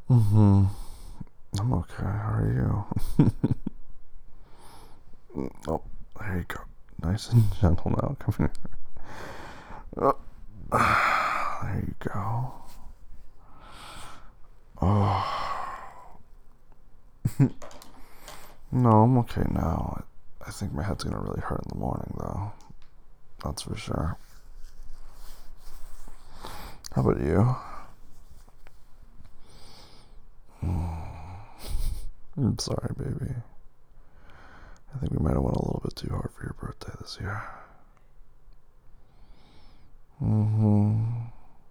Mm-hmm. I'm okay. How are you? Oh, there you go. Nice and gentle now. Come here. Oh, there you go. Oh, no, I'm okay now. I think my head's gonna really hurt in the morning, though. That's for sure. How about you? I'm sorry, baby. I think we might have went a little bit too hard for your birthday this year. Mm-hmm.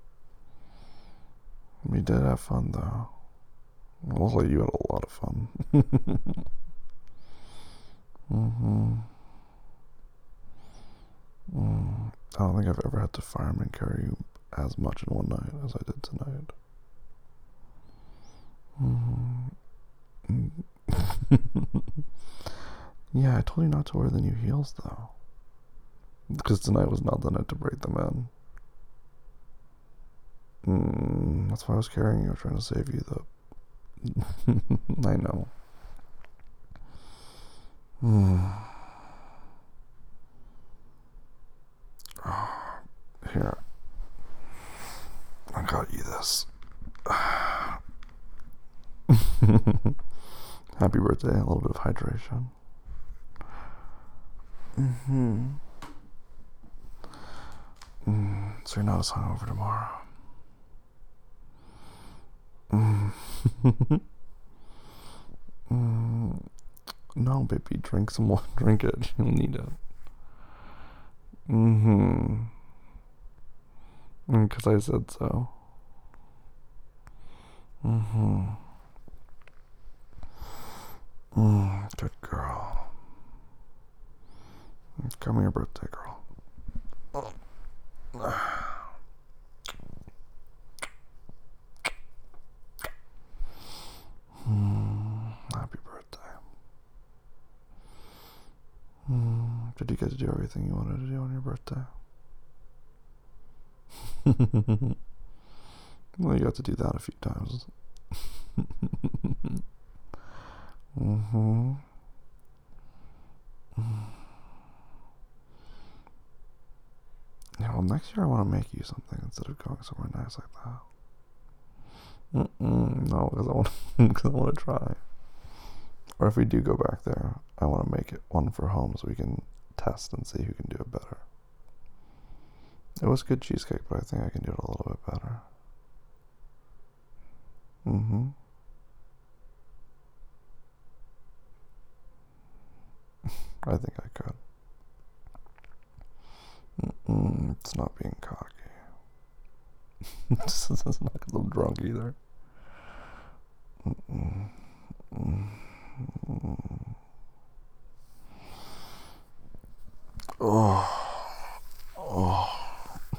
We did have fun, though. Looks like you had a lot of fun. Mm-hmm. I don't think I've ever had to fireman carry you as much in one night as I did tonight. Yeah, I told you not to wear the new heels though, because tonight was not the night to break them in. That's why I was carrying you, trying to save you though. I know. Here, I got you this. Happy birthday, a little bit of hydration. So you're not as hungover tomorrow. No, baby, drink some more. Drink it. You'll need it. Mm-hmm. Because I said so. Mm-hmm. Good girl. Come here, birthday girl. Happy birthday. Did you get to do everything you wanted to do on your birthday? Well, you got to do that a few times. Mm-hmm. Yeah, well, next year I want to make you something instead of going somewhere nice like that. No, because I want, because I want to try. Or if we do go back there, I want to make it one for home so we can test and see who can do it better. It was good cheesecake, but I think I can do it a little bit better. Mm-hmm. I think I could. It's not being cocky. It's not because I'm drunk either. Oh, oh.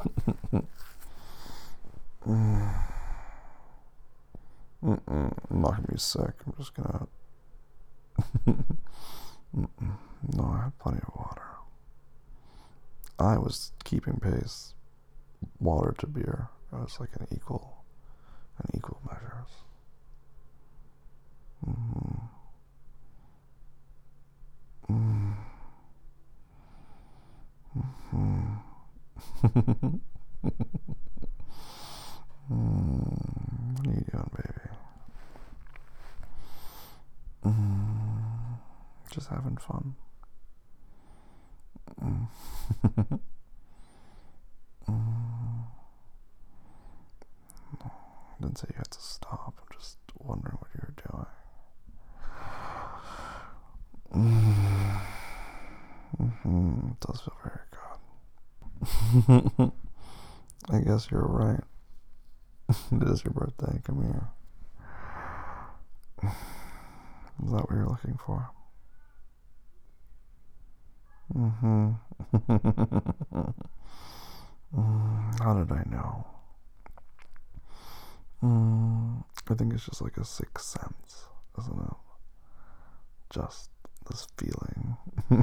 I'm not gonna be sick. I'm just gonna. No, I had plenty of water. I was keeping pace, water to beer. I was like an equal measures. Mm-hmm. Mm-hmm. What are you doing, baby? Just having fun. I didn't say you had to stop. I'm just wondering what you're doing. It does feel very good. I guess you're right. It is your birthday. Come here. Is that what you're looking for? Mm-hmm. How did I know? I think it's just like a sixth sense, isn't it? Just this feeling.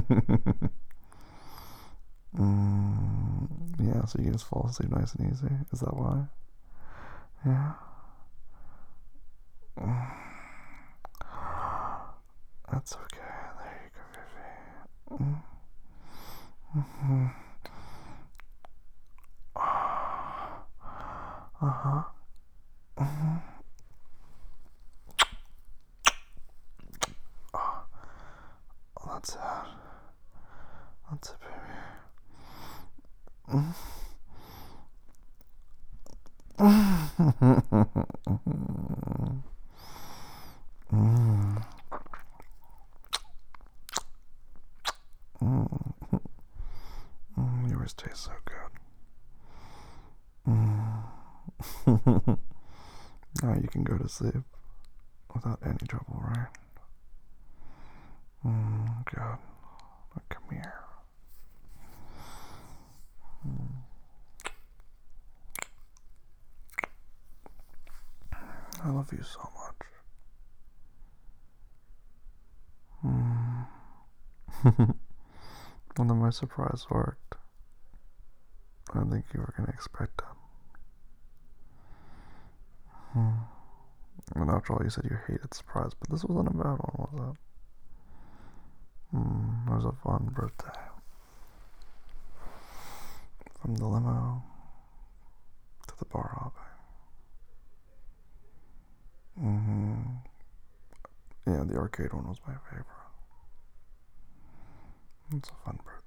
Yeah, so you can just fall asleep nice and easy. Is that why? Yeah. That's okay. There you go, baby. Mm-hmm. Uh-huh. Mm-hmm. Oh, that's it. That's it, baby. Yours tastes so good. Now you can go to sleep without any trouble, right? Good. Now come here. I love you so much. Well, then my surprise worked. I didn't think you were going to expect it. And after all, you said you hated surprise, but this wasn't a bad one, was it? It was a fun birthday. From the limo to the bar hopping. Yeah, the arcade one was my favorite. It's a fun birthday.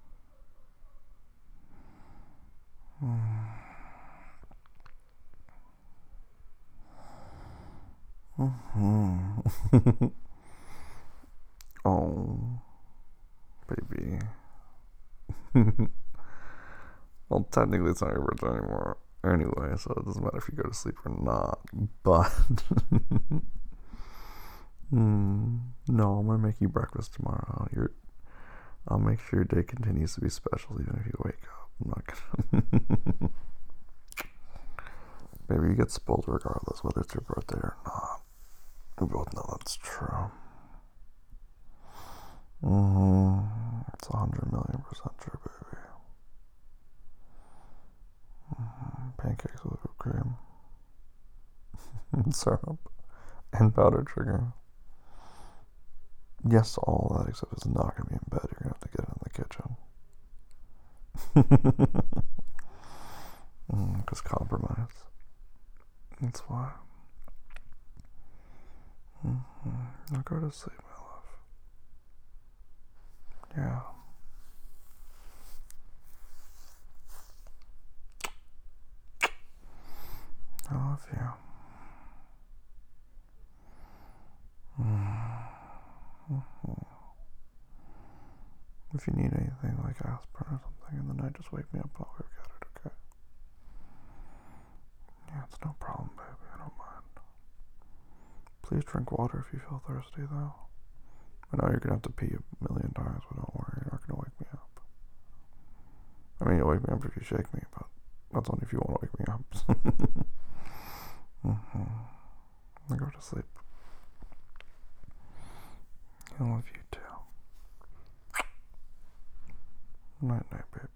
Oh, baby. Well, technically it's not your birthday anymore anyway, so it doesn't matter if you go to sleep or not. But no, I'm gonna make you breakfast tomorrow. I'll make sure your day continues to be special even if you wake up. I'm not gonna. Maybe you get spoiled regardless whether it's your birthday or not. We both know that's true. It's 100,000,000% true, baby. Pancakes with whipped cream, syrup, and powdered sugar. Yes, all that, except it's not gonna be in bed. You're gonna have to get it in the kitchen. Because compromise. That's why. Now go to sleep, my love. Yeah. I love you. If you need anything like aspirin or something in the night, just wake me up. I'll go get it, okay? Yeah, it's no problem, baby. I don't mind. Please drink water if you feel thirsty, though. I know you're gonna have to pee 1,000,000 times, but don't worry, you're not gonna wake me up. I mean, you'll wake me up if you shake me, but that's only if you want to wake me up. I'll go to sleep. I love you too. Night, night, baby.